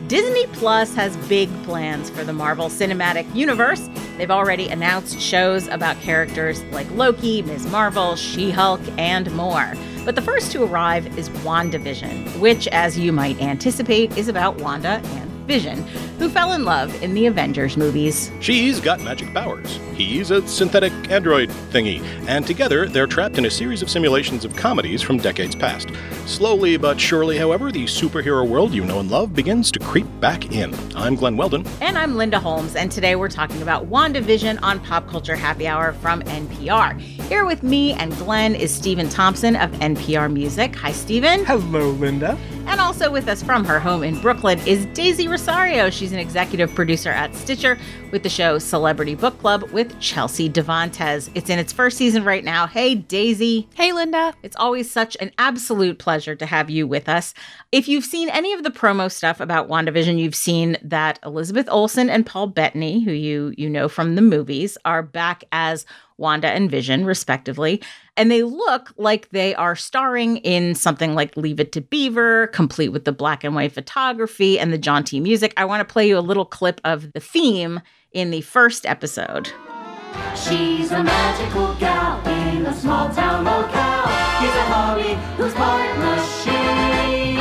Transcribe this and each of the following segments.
Disney Plus has big plans for the Marvel Cinematic Universe. They've already announced shows about characters like Loki, Ms. Marvel, She-Hulk, and more. But the first to arrive is WandaVision, which, as you might anticipate, is about Wanda and Vision, who fell in love in the Avengers movies. She's got magic powers. He's a synthetic android thingy. And together, they're trapped in a series of simulations of comedies from decades past. Slowly but surely, however, the superhero world you know and love begins to creep back in. I'm Glenn Weldon. And I'm Linda Holmes, and today we're talking about WandaVision on Pop Culture Happy Hour from NPR. Here with me and Glenn is Stephen Thompson of NPR Music. Hi, Stephen. Hello, Linda. And also with us from her home in Brooklyn is Daisy Rosario. She's an executive producer at Stitcher with the show Celebrity Book Club with Chelsea Devantez. It's in its first season right now. Hey, Daisy. Hey, Linda. It's always such an absolute pleasure to have you with us. If you've seen any of the promo stuff about WandaVision, you've seen that Elizabeth Olsen and Paul Bettany, who you know from the movies, are back as Wanda and Vision, respectively. And they look like they are starring in something like Leave It to Beaver, complete with the black and white photography and the jaunty music. I want to play you a little clip of the theme in the first episode. She's a magical gal in a small town locale. He's a Harvey who's part machine.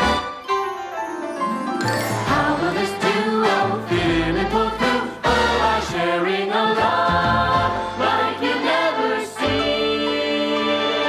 How will this duo fit and pull through? Oh, by sharing a love like you've never seen.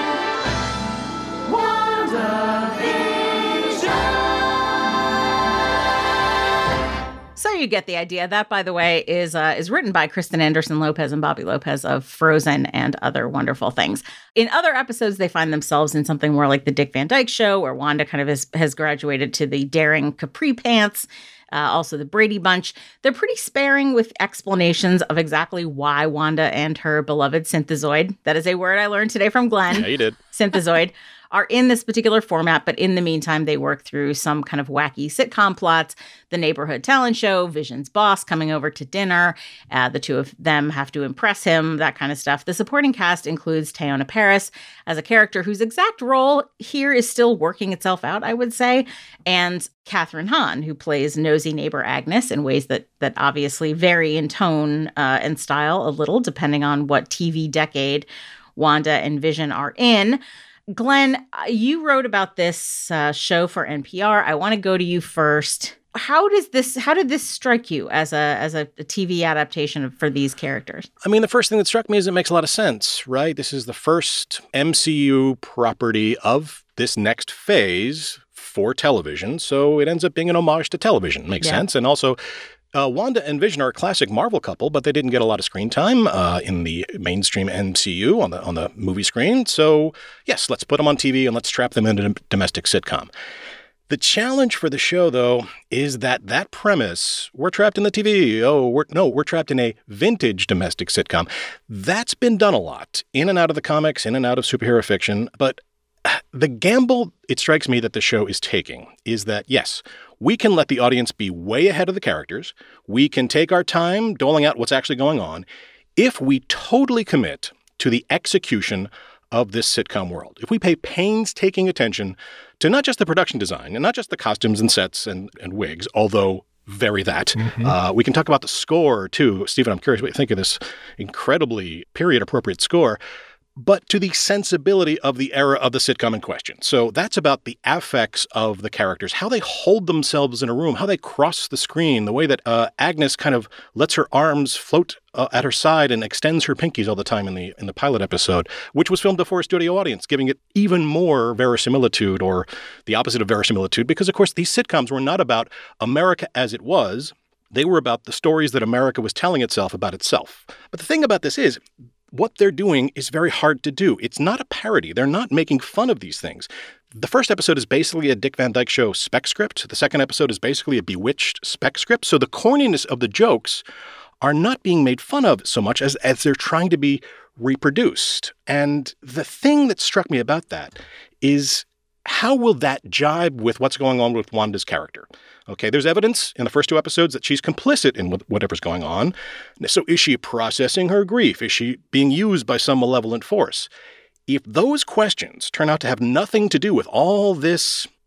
WandaVision. So you get the idea. That, by the way, is written by Kristen Anderson Lopez and Bobby Lopez of Frozen and other wonderful things. In other episodes, they find themselves in something more like the Dick Van Dyke Show, where Wanda kind of has graduated to the daring capri pants. Also the Brady Bunch. They're pretty sparing with explanations of exactly why Wanda and her beloved synthezoid, that is a word I learned today from Glenn. Yeah, you did. Synthezoid, are in this particular format, but in the meantime, they work through some kind of wacky sitcom plots, the neighborhood talent show, Vision's boss coming over to dinner, the two of them have to impress him, that kind of stuff. The supporting cast includes Teyonah Parris as a character whose exact role here is still working itself out, I would say, and Catherine Hahn, who plays nosy neighbor Agnes in ways that obviously vary in tone and style a little, depending on what TV decade Wanda and Vision are in. Glenn, you wrote about this show for NPR. I want to go to you first. How did this strike you as a TV adaptation for these characters? I mean, the first thing that struck me is it makes a lot of sense, right? This is the first MCU property of this next phase for television, so it ends up being an homage to television. Makes sense. And also, Wanda and Vision are a classic Marvel couple, but they didn't get a lot of screen time in the mainstream MCU on the movie screen. So, yes, let's put them on TV and let's trap them into a domestic sitcom. The challenge for the show, though, is that premise, we're trapped in the TV. We're trapped in a vintage domestic sitcom. That's been done a lot, in and out of the comics, in and out of superhero fiction. But the gamble, it strikes me, that the show is taking is that, yes, we can let the audience be way ahead of the characters. We can take our time doling out what's actually going on if we totally commit to the execution of this sitcom world. If we pay painstaking attention to not just the production design and not just the costumes and sets and wigs, although very that. Mm-hmm. We can talk about the score, too. Stephen, I'm curious what you think of this incredibly period-appropriate score, but to the sensibility of the era of the sitcom in question. So that's about the affects of the characters, how they hold themselves in a room, how they cross the screen, the way that Agnes kind of lets her arms float at her side and extends her pinkies all the time in the pilot episode, which was filmed before a studio audience, giving it even more verisimilitude, or the opposite of verisimilitude, because, of course, these sitcoms were not about America as it was. They were about the stories that America was telling itself about itself. But the thing about this is, what they're doing is very hard to do. It's not a parody. They're not making fun of these things. The first episode is basically a Dick Van Dyke Show spec script. The second episode is basically a Bewitched spec script. So the corniness of the jokes are not being made fun of so much as they're trying to be reproduced. And the thing that struck me about that is, how will that jibe with what's going on with Wanda's character? Okay, there's evidence in the first two episodes that she's complicit in whatever's going on. So is she processing her grief? Is she being used by some malevolent force? If those questions turn out to have nothing to do with all this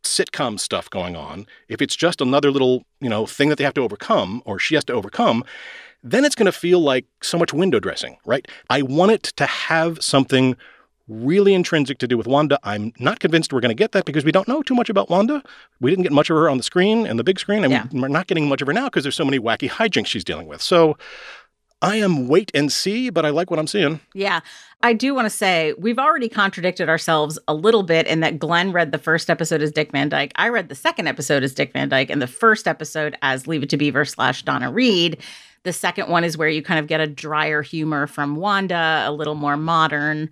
sitcom stuff going on, if it's just another little, thing that they have to overcome or she has to overcome, then it's going to feel like so much window dressing, right? I want it to have something really intrinsic to do with Wanda. I'm not convinced we're going to get that because we don't know too much about Wanda. We didn't get much of her on the screen and the big screen, and we're not getting much of her now because there's so many wacky hijinks she's dealing with. So I am wait and see, but I like what I'm seeing. Yeah. I do want to say we've already contradicted ourselves a little bit in that Glenn read the first episode as Dick Van Dyke. I read the second episode as Dick Van Dyke and the first episode as Leave It to Beaver / Donna Reed. The second one is where you kind of get a drier humor from Wanda, a little more modern,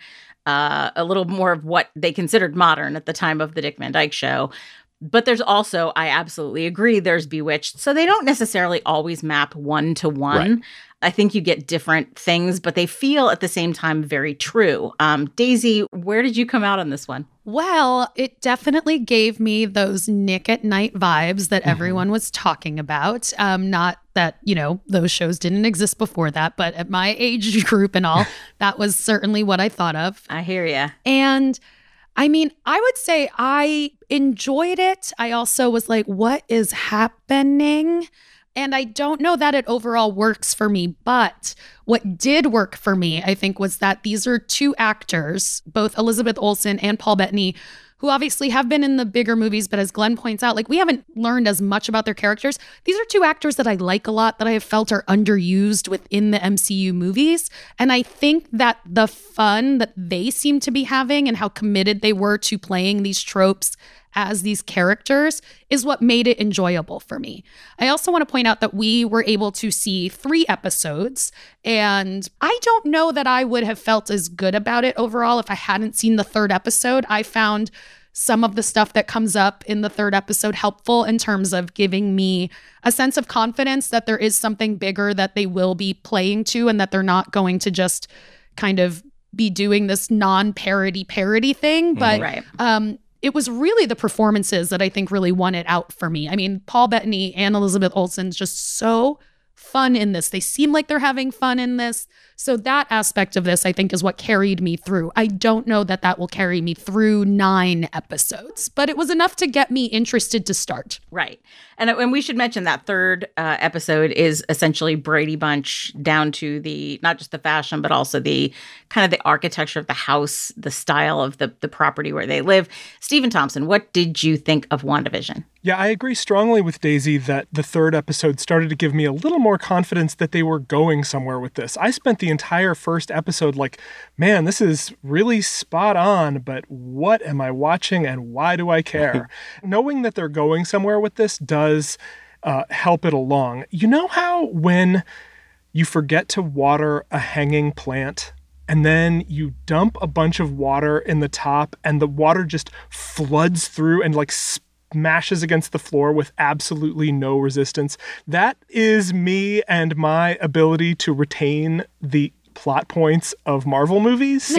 a little more of what they considered modern at the time of the Dick Van Dyke Show. But there's also, I absolutely agree, there's Bewitched. So they don't necessarily always map one to one. Right. I think you get different things, but they feel at the same time very true. Daisy, where did you come out on this one? Well, it definitely gave me those Nick at Night vibes that everyone was talking about. Not that, those shows didn't exist before that, but at my age group and all, that was certainly what I thought of. I hear you. And I mean, I would say I enjoyed it. I also was like, what is happening? And I don't know that it overall works for me, but what did work for me, I think, was that these are two actors, both Elizabeth Olsen and Paul Bettany, who obviously have been in the bigger movies, but as Glenn points out, we haven't learned as much about their characters. These are two actors that I like a lot, that I have felt are underused within the MCU movies. And I think that the fun that they seem to be having and how committed they were to playing these tropes as these characters is what made it enjoyable for me. I also want to point out that we were able to see 3 episodes, and I don't know that I would have felt as good about it overall if I hadn't seen the 3rd episode. I found some of the stuff that comes up in the 3rd episode helpful in terms of giving me a sense of confidence that there is something bigger that they will be playing to and that they're not going to just kind of be doing this non-parody thing. But Right. It was really the performances that I think really won it out for me. I mean, Paul Bettany and Elizabeth Olsen's just so fun in this. They seem like they're having fun in this. So that aspect of this, I think, is what carried me through. I don't know that that will carry me through 9 episodes, but it was enough to get me interested to start. Right. And we should mention that 3rd episode is essentially Brady Bunch down to the, not just the fashion, but also the kind of the architecture of the house, the style of the property where they live. Stephen Thompson, what did you think of WandaVision? Yeah, I agree strongly with Daisy that the 3rd episode started to give me a little more confidence that they were going somewhere with this. I spent the entire first episode like, man, this is really spot on, but what am I watching and why do I care? Knowing that they're going somewhere with this does help it along. You know how when you forget to water a hanging plant and then you dump a bunch of water in the top and the water just floods through and smashes against the floor with absolutely no resistance? That is me and my ability to retain the plot points of Marvel movies.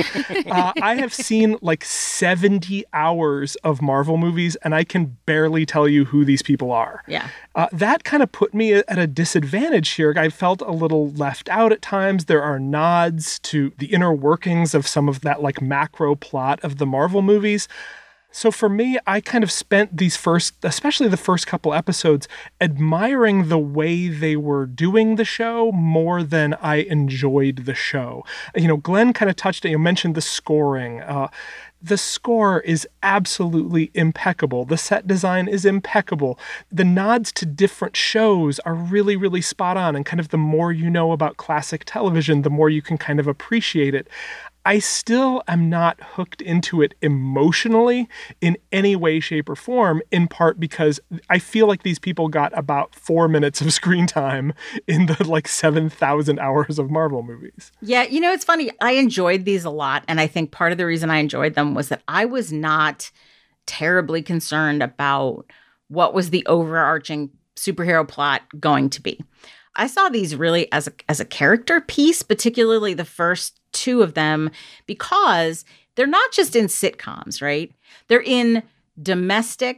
I have seen 70 hours of Marvel movies and I can barely tell you who these people are. Yeah. That kind of put me at a disadvantage here. I felt a little left out at times. There are nods to the inner workings of some of that macro plot of the Marvel movies. So for me, I kind of spent especially the first couple episodes, admiring the way they were doing the show more than I enjoyed the show. Glenn kind of touched it. You mentioned the scoring. The score is absolutely impeccable. The set design is impeccable. The nods to different shows are really, really spot on. And kind of the more you know about classic television, the more you can kind of appreciate it. I still am not hooked into it emotionally in any way, shape, or form, in part because I feel like these people got about 4 minutes of screen time in the 7,000 hours of Marvel movies. Yeah, it's funny. I enjoyed these a lot. And I think part of the reason I enjoyed them was that I was not terribly concerned about what was the overarching superhero plot going to be. I saw these really as a character piece, particularly the first 2 of them, because they're not just in sitcoms, right? They're in domestic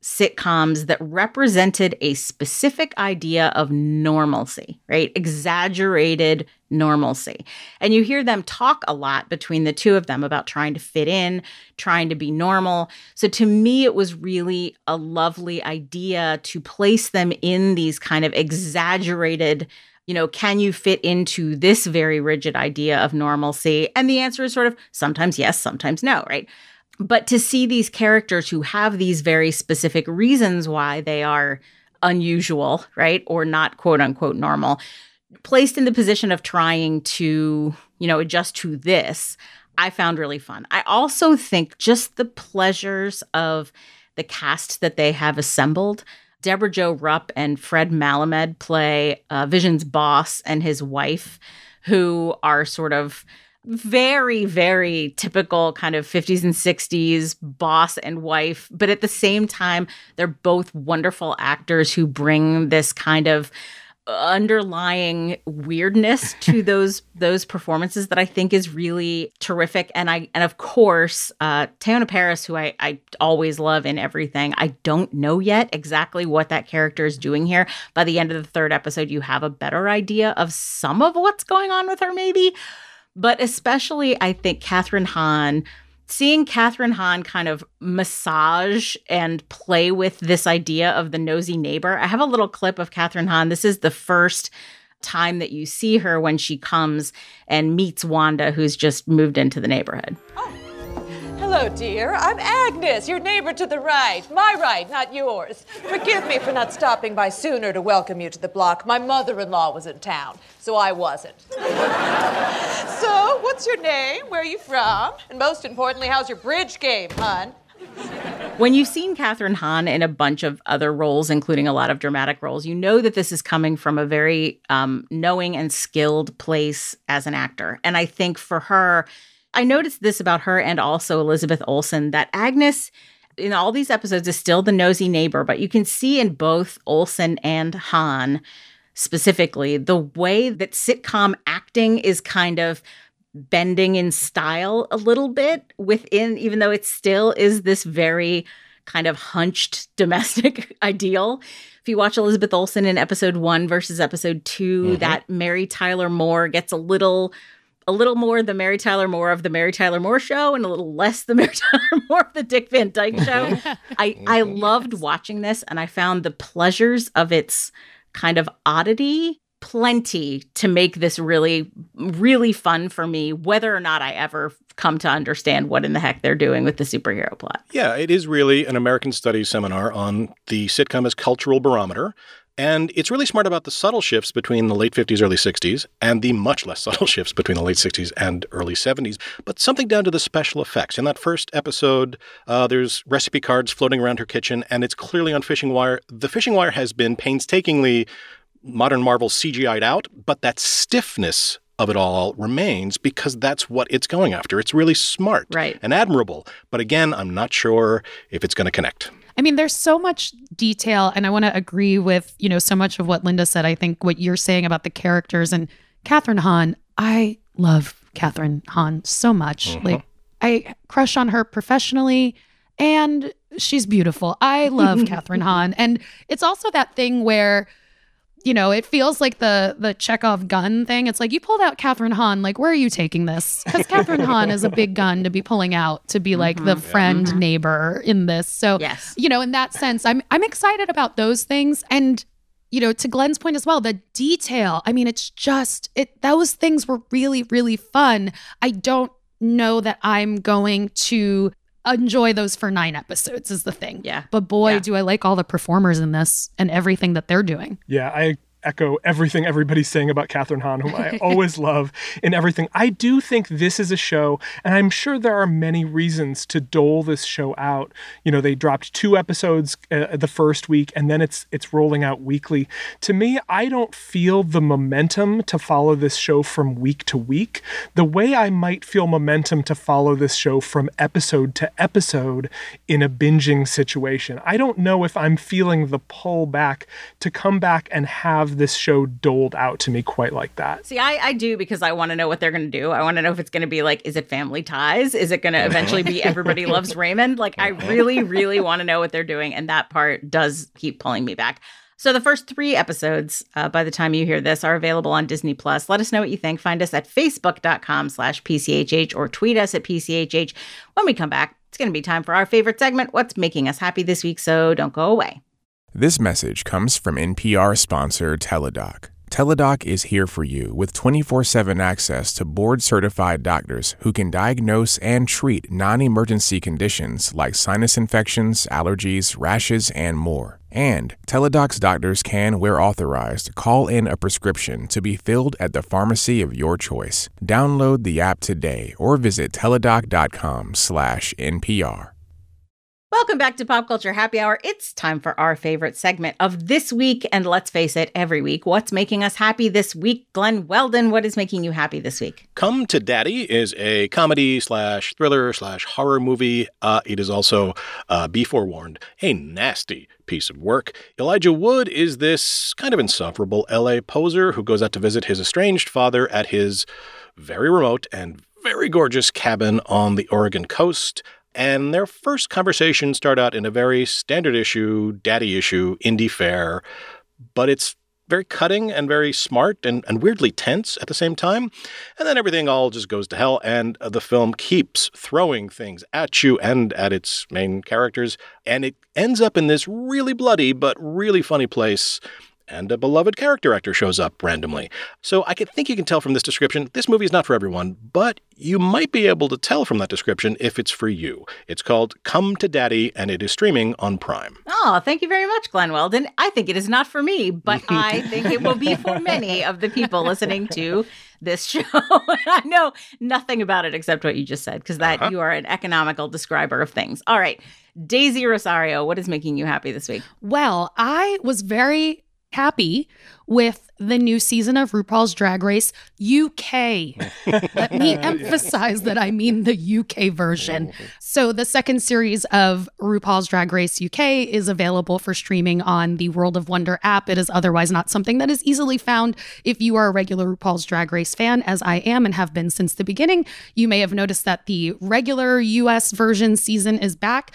sitcoms that represented a specific idea of normalcy, right? Exaggerated normalcy. And you hear them talk a lot between the two of them about trying to fit in, trying to be normal. So to me, it was really a lovely idea to place them in these kind of exaggerated, can you fit into this very rigid idea of normalcy? And the answer is sort of sometimes yes, sometimes no, right? But to see these characters who have these very specific reasons why they are unusual, right, or not quote unquote normal, placed in the position of trying to, adjust to this, I found really fun. I also think just the pleasures of the cast that they have assembled. Deborah Jo Rupp and Fred Malamed play Vision's boss and his wife, who are sort of very, very typical kind of 50s and 60s boss and wife. But at the same time, they're both wonderful actors who bring this kind of underlying weirdness to those performances that I think is really terrific. And of course, Teyonah Parris, who I always love in everything. I don't know yet exactly what that character is doing here. By the end of the third episode, you have a better idea of some of what's going on with her, maybe. But especially, I think Kathryn Hahn, seeing Kathryn Hahn kind of massage and play with this idea of the nosy neighbor. I have a little clip of Kathryn Hahn. This is the first time that you see her when she comes and meets Wanda, who's just moved into the neighborhood. Hello, dear. I'm Agnes, your neighbor to the right. My right, not yours. Forgive me for not stopping by sooner to welcome you to the block. My mother-in-law was in town, so I wasn't. So, what's your name? Where are you from? And most importantly, how's your bridge game, hon? When you've seen Kathryn Hahn in a bunch of other roles, including a lot of dramatic roles, you know that this is coming from a very knowing and skilled place as an actor. And I think for her, I noticed this about her and also Elizabeth Olsen, that Agnes in all these episodes is still the nosy neighbor, but you can see in both Olsen and Hahn specifically the way that sitcom acting is kind of bending in style a little bit within, even though it still is this very kind of hunched domestic ideal. If you watch Elizabeth Olsen in episode 1 versus episode 2, that Mary Tyler Moore gets a little more the Mary Tyler Moore of the Mary Tyler Moore Show and a little less the Mary Tyler Moore of the Dick Van Dyke Show. I loved watching this, and I found the pleasures of its kind of oddity plenty to make this really, really fun for me, whether or not I ever come to understand what in the heck they're doing with the superhero plot. Yeah, it is really an American Studies seminar on the sitcom as cultural barometer. And it's really smart about the subtle shifts between the late 50s, early 60s, and the much less subtle shifts between the late 60s and early 70s. But something down to the special effects. In that first episode, there's recipe cards floating around her kitchen, and it's clearly on fishing wire. The fishing wire has been painstakingly modern Marvel CGI'd out, but that stiffness of it all remains because that's what it's going after. It's really smart and admirable. But again, I'm not sure if it's going to connect. I mean, there's so much detail, and I want to agree with, so much of what Linda said. I think what you're saying about the characters and Kathryn Hahn, I love Kathryn Hahn so much. Like, I crush on her professionally, and she's beautiful. I love Kathryn Hahn. And it's also that thing where, it feels like the Chekhov gun thing. It's like, you pulled out Kathryn Hahn. Like, where are you taking this? Because Kathryn Hahn is a big gun to be pulling out to be like the friend neighbor in this. So, in that sense, I'm excited about those things. And, to Glenn's point as well, the detail. I mean, it's just, those things were really, really fun. I don't know that I'm going to enjoy those for 9 episodes is the thing. Yeah. But boy, do I like all the performers in this and everything that they're doing. Yeah, I echo everything everybody's saying about Kathryn Hahn, whom I always love in everything. I do think this is a show, and I'm sure there are many reasons to dole this show out. They dropped 2 episodes the first week, and then it's rolling out weekly. To me, I don't feel the momentum to follow this show from week to week the way I might feel momentum to follow this show from episode to episode in a binging situation. I don't know if I'm feeling the pull back to come back and have have this show doled out to me quite like that. See, I do, because I want to know what they're going to do. I want to know if it's going to be like, is it Family Ties? Is it going to eventually be Everybody Loves Raymond? Like, I really, really want to know what they're doing. And that part does keep pulling me back. So the first 3 episodes, by the time you hear this, are available on Disney+. Let us know what you think. Find us at facebook.com/PCHH or tweet us at PCHH. When we come back, it's going to be time for our favorite segment, What's Making Us Happy This Week, so don't go away. This message comes from NPR sponsor Teladoc. Teladoc is here for you with 24/7 access to board-certified doctors who can diagnose and treat non-emergency conditions like sinus infections, allergies, rashes, and more. And Teladoc's doctors can, where authorized, call in a prescription to be filled at the pharmacy of your choice. Download the app today or visit teladoc.com/NPR. Welcome back to Pop Culture Happy Hour. It's time for our favorite segment of this week, and let's face it, every week. What's making us happy this week? Glenn Weldon, what is making you happy this week? Come to Daddy is a comedy/thriller/horror movie. It is also, be forewarned, a nasty piece of work. Elijah Wood is this kind of insufferable LA poser who goes out to visit his estranged father at his very remote and very gorgeous cabin on the Oregon coast. And their first conversations start out in a very standard issue, daddy issue, indie fare, but it's very cutting and very smart and weirdly tense at the same time. And then everything all just goes to hell, and the film keeps throwing things at you and at its main characters, and it ends up in this really bloody but really funny place. And a beloved character actor shows up randomly. So I think you can tell from this description, this movie is not for everyone, but you might be able to tell from that description if it's for you. It's called Come to Daddy, and it is streaming on Prime. Oh, thank you very much, Glenn Weldon. I think it is not for me, but I think it will be for many of the people listening to this show. I know nothing about it except what you just said, because you are an economical describer of things. All right. Daisy Rosario, what is making you happy this week? Well, I was very happy with the new season of RuPaul's Drag Race UK. Let me emphasize that I mean the UK version. So the second series of RuPaul's Drag Race UK is available for streaming on the World of Wonder app. It is otherwise not something that is easily found if you are a regular RuPaul's Drag Race fan, as I am and have been since the beginning. You may have noticed that the regular US version season is back.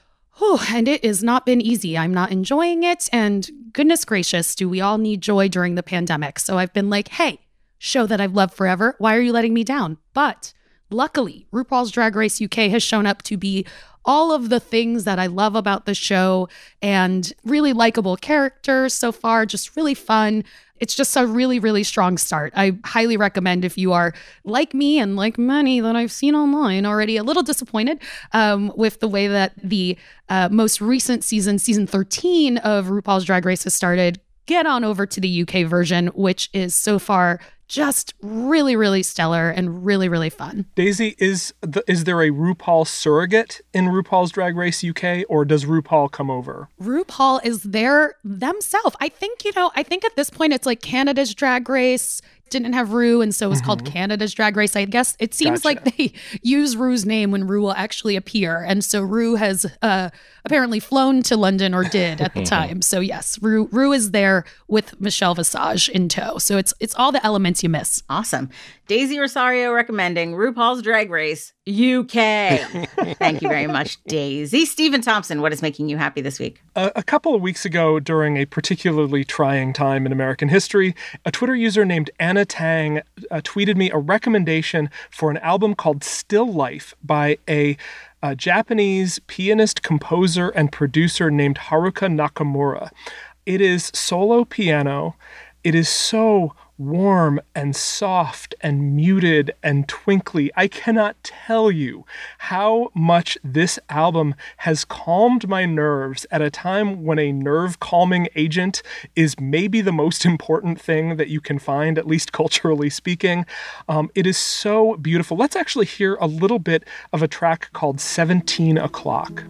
And it has not been easy. I'm not enjoying it. And goodness gracious, do we all need joy during the pandemic? So I've been like, hey, show that I've loved forever. Why are you letting me down? But luckily, RuPaul's Drag Race UK has shown up to be all of the things that I love about the show, and really likable characters so far, just really fun. It's just a really, really strong start. I highly recommend, if you are like me and like many that I've seen online already, a little disappointed with the way that the most recent season 13 of RuPaul's Drag Race has started, get on over to the UK version, which is so far just really, really stellar and really, really fun. Daisy, is there a RuPaul surrogate in RuPaul's Drag Race UK, or does RuPaul come over? RuPaul is there themselves. I think at this point it's like Canada's Drag Race didn't have Ru, and so it was called Canada's Drag Race. I guess it seems like they use Ru's name when Ru will actually appear. And so Ru has apparently flown to London, or did at the time. So yes, Ru is there with Michelle Visage in tow. So it's all the elements you miss. Awesome. Daisy Rosario recommending RuPaul's Drag Race UK. Thank you very much, Daisy. Stephen Thompson, what is making you happy this week? A couple of weeks ago, during a particularly trying time in American history, a Twitter user named Anna Tang tweeted me a recommendation for an album called Still Life by a Japanese pianist, composer, and producer named Haruka Nakamura. It is solo piano. It is so warm and soft and muted and twinkly. I cannot tell you how much this album has calmed my nerves at a time when a nerve calming agent is maybe the most important thing that you can find, at least culturally speaking. It is so beautiful. Let's actually hear a little bit of a track called 17 O'Clock.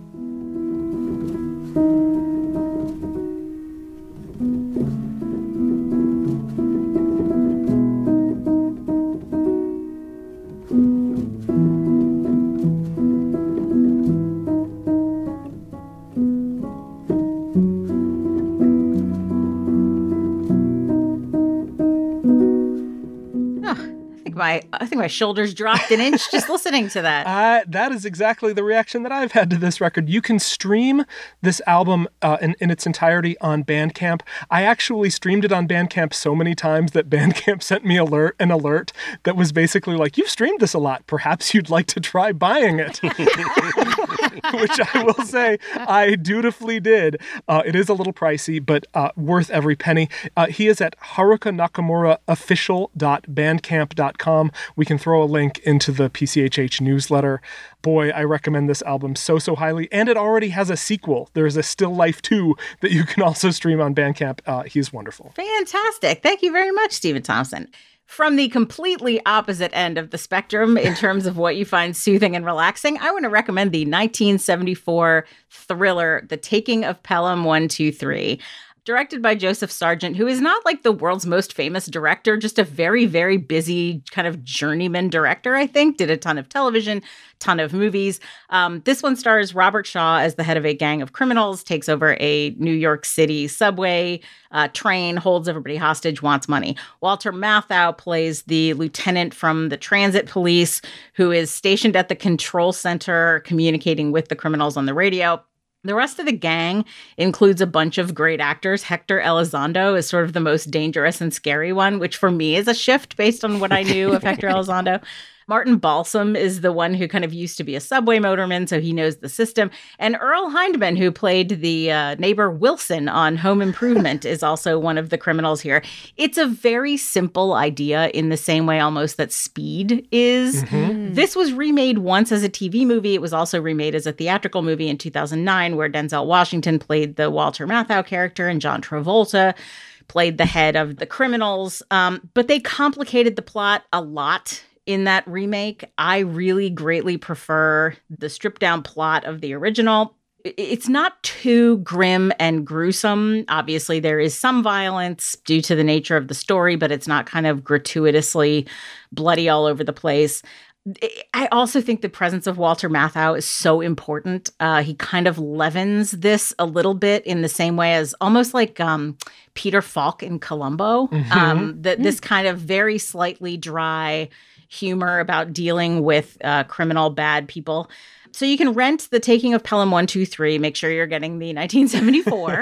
think my shoulders dropped an inch just listening to that. That is exactly the reaction that I've had to this record. You can stream this album in its entirety on Bandcamp. I actually streamed it on Bandcamp so many times that Bandcamp sent me an alert that was basically like, you've streamed this a lot. Perhaps you'd like to try buying it. Which I will say I dutifully did. It is a little pricey, but worth every penny. He is at harukanakamuraofficial.bandcamp.com. We can throw a link into the PCHH newsletter. Boy, I recommend this album so highly. And it already has a sequel. There's a Still Life 2 that you can also stream on Bandcamp. He's wonderful. Fantastic. Thank you very much, Stephen Thompson. From the completely opposite end of the spectrum in terms of what you find soothing and relaxing, I want to recommend the 1974 thriller, The Taking of Pelham 1, 2, 3. Directed by Joseph Sargent, who is not like the world's most famous director, just a very, very busy kind of journeyman director, I think. Did a ton of television, ton of movies. This one stars Robert Shaw as the head of a gang of criminals, takes over a New York City subway train, holds everybody hostage, wants money. Walter Matthau plays the lieutenant from the transit police who is stationed at the control center communicating with the criminals on the radio. The rest of the gang includes a bunch of great actors. Hector Elizondo is sort of the most dangerous and scary one, which for me is a shift based on what I knew of Hector Elizondo. Martin Balsam is the one who kind of used to be a subway motorman, so he knows the system. And Earl Hindman, who played the neighbor Wilson on Home Improvement, is also one of the criminals here. It's a very simple idea in the same way almost that Speed is. Mm-hmm. This was remade once as a TV movie. It was also remade as a theatrical movie in 2009, where Denzel Washington played the Walter Matthau character and John Travolta played the head of the criminals. But they complicated the plot a lot in that remake. I really greatly prefer the stripped down plot of the original. It's not too grim and gruesome. Obviously, there is some violence due to the nature of the story, but it's not kind of gratuitously bloody all over the place. I also think the presence of Walter Matthau is so important. He kind of leavens this a little bit in the same way as almost like Peter Falk in Columbo. This kind of very slightly dry humor about dealing with criminal bad people. So you can rent The Taking of Pelham 1, 2, 3. Make sure you're getting the 1974.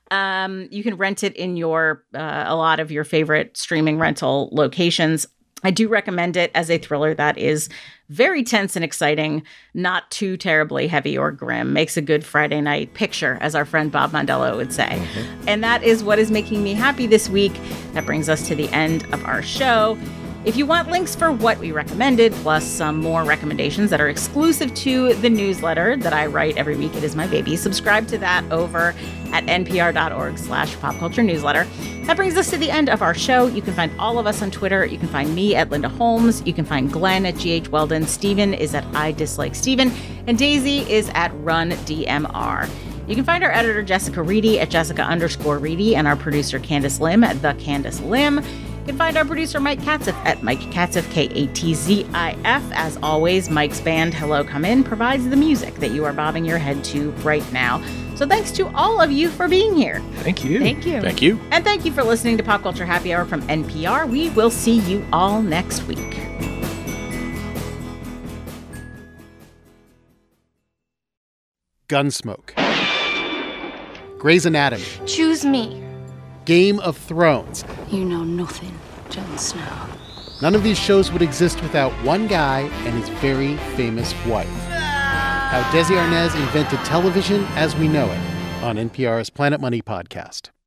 You can rent it in a lot of your favorite streaming rental locations. I do recommend it as a thriller that is very tense and exciting, not too terribly heavy or grim. Makes a good Friday night picture, as our friend Bob Mondello would say. Mm-hmm. And that is what is making me happy this week. That brings us to the end of our show. If you want links for what we recommended, plus some more recommendations that are exclusive to the newsletter that I write every week, It Is My Baby, subscribe to that over at npr.org/popculturenewsletter. That brings us to the end of our show. You can find all of us on Twitter. You can find me at Linda Holmes. You can find Glenn at GH Weldon. Steven is at I Dislike Steven. And Daisy is at RunDMR. You can find our editor, Jessica Reedy, at Jessica_Reedy, and our producer, Candace Lim, at The Candace Lim. You can find our producer, Mike Katzif, at Mike Katzif, Katzif. As always, Mike's band, Hello Come In, provides the music that you are bobbing your head to right now. So thanks to all of you for being here. Thank you. Thank you. Thank you. And thank you for listening to Pop Culture Happy Hour from NPR. We will see you all next week. Gunsmoke. Grey's Anatomy. Choose me. Game of Thrones. You know nothing, Jon Snow. None of these shows would exist without one guy and his very famous wife. How Desi Arnaz invented television as we know it on NPR's Planet Money podcast.